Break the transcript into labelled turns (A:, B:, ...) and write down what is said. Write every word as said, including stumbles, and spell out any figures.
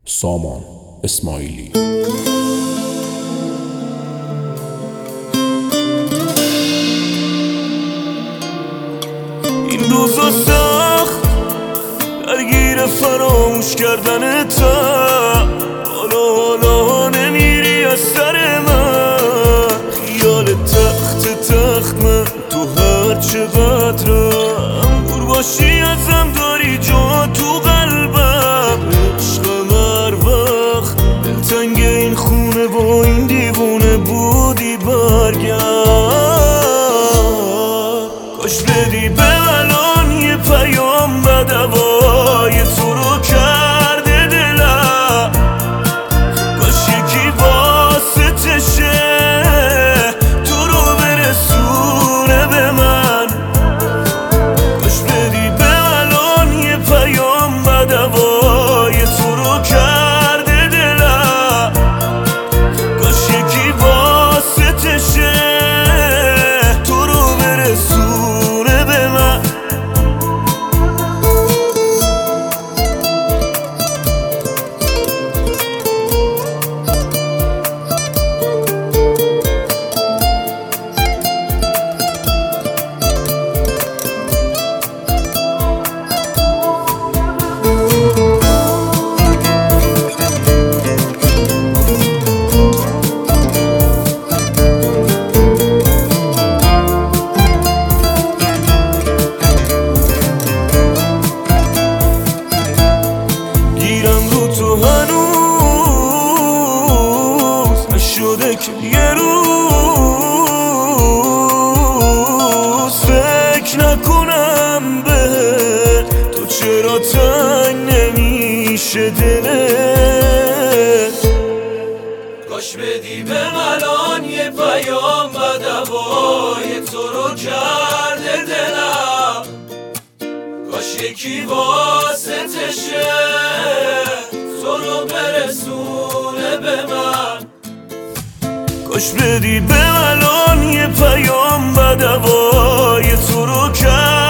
A: سامان اسماعیلی.
B: این روزا سخت درگیر فراموش کردن تا حالا حالا نمیری از سر من، خیال تخت تخت من تو هر چقدرم دور باشی ازم داری جا تو قلبم. عشقم هر وقت دلتنگ این خونه با این دیوونه بودی برگرد، کاش بدی به الان یه پیام بدوای تو رو کرده دلم، کاش یکی واسطشه تو رو برسونه به من، کاش بدی به الان یه پیام بدوای تو رو کرده دلم، کاش یکی واسطشه تو رو برسونه به من. گیرم رو تو هنوز نشده که یه روز فکر نکنم بهت، تو چرا تنگ نمیشه دلت، کاش بدی به الان یه پیام بدوای تو رو کرده دلم، کاش یکی واسطشه تو رو برسونه به من، کاش بدی به الان یه پیام بدوای تو رو کرده